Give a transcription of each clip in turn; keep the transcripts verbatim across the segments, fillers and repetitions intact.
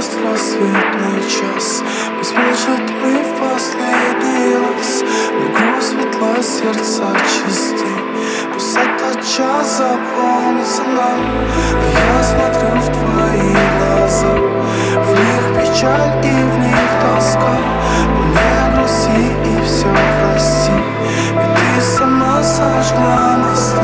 есть рассветный час. Пусть бежит мы в последний раз. Но кровь светла, сердца чисты. Пусть этот час запомнится нам. А я смотрю в твои глаза. В них печаль и в них тоска. Но не грусти и все прости. Ведь ты сама сожгла мосты.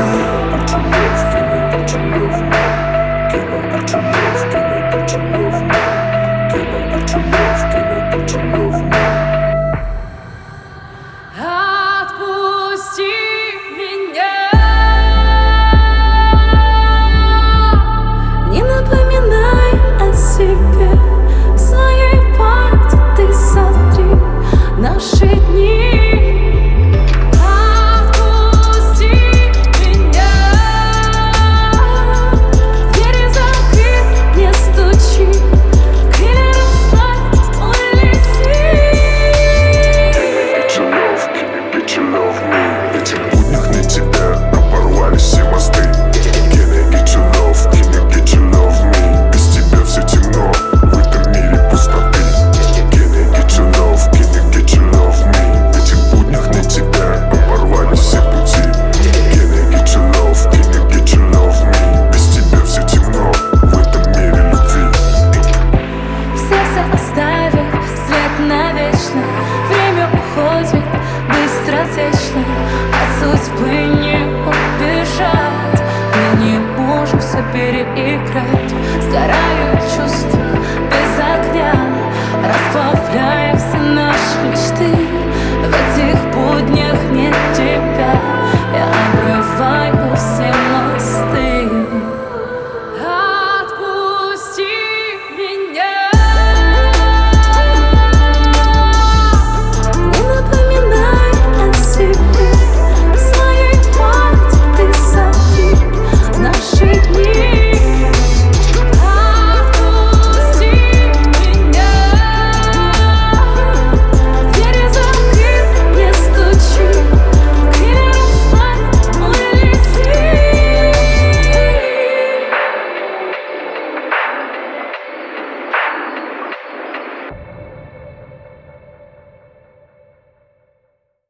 Отпусти меня, не напоминай о себе. В своей памяти ты сотри наши дни. Отпусти меня, двери закрыть, не стучи. Крылья расправь, улети. Get your love, me. В этих буднях на тебя оборвались все мосты. Can I get your love, can I get your love, me. Без тебя все темно, в этом мире пустоты. Can I get your love, can I get your love, me. В этих буднях на тебя оборвались все пути. Can I get your love, can I get your love, me. Без тебя все темно, в этом мире любви. В сердце оставив свет навечно. Время уходит быстротечно. От судьбы не убежать. Мы не можем все переиграть. Сгорают чувства.